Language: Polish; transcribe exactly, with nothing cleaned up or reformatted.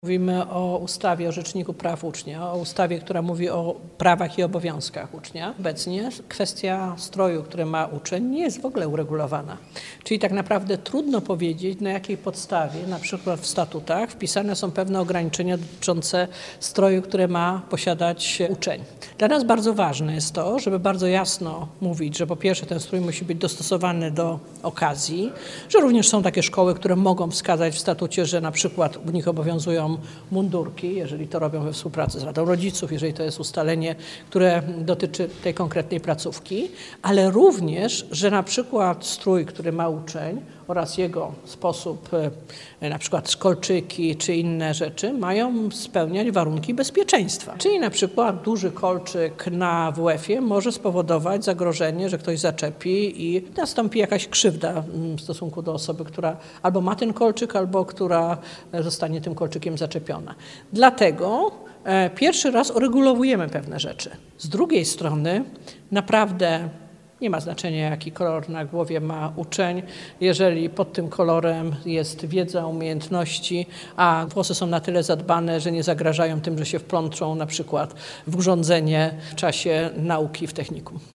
Mówimy o ustawie o Rzeczniku Praw Ucznia, o ustawie, która mówi o prawach i obowiązkach ucznia. Obecnie kwestia stroju, który ma uczeń, nie jest w ogóle uregulowana. Czyli tak naprawdę trudno powiedzieć, na jakiej podstawie, na przykład w statutach, wpisane są pewne ograniczenia dotyczące stroju, które ma posiadać uczeń. Dla nas bardzo ważne jest to, żeby bardzo jasno mówić, że po pierwsze ten strój musi być dostosowany do okazji, że również są takie szkoły, które mogą wskazać w statucie, że na przykład u nich obowiązują mundurki, jeżeli to robią we współpracy z Radą Rodziców, jeżeli to jest ustalenie, które dotyczy tej konkretnej placówki, ale również, że na przykład strój, który ma uczeń oraz jego sposób, na przykład kolczyki czy inne rzeczy, mają spełniać warunki bezpieczeństwa. Czyli na przykład duży kolczyk na W F-ie może spowodować zagrożenie, że ktoś zaczepi i nastąpi jakaś krzywda w stosunku do osoby, która albo ma ten kolczyk, albo która zostanie tym kolczykiem zaczepiona. Dlatego pierwszy raz uregulowujemy pewne rzeczy. Z drugiej strony naprawdę nie ma znaczenia, jaki kolor na głowie ma uczeń, jeżeli pod tym kolorem jest wiedza, umiejętności, a włosy są na tyle zadbane, że nie zagrażają tym, że się wplączą na przykład w urządzenie w czasie nauki w technikum.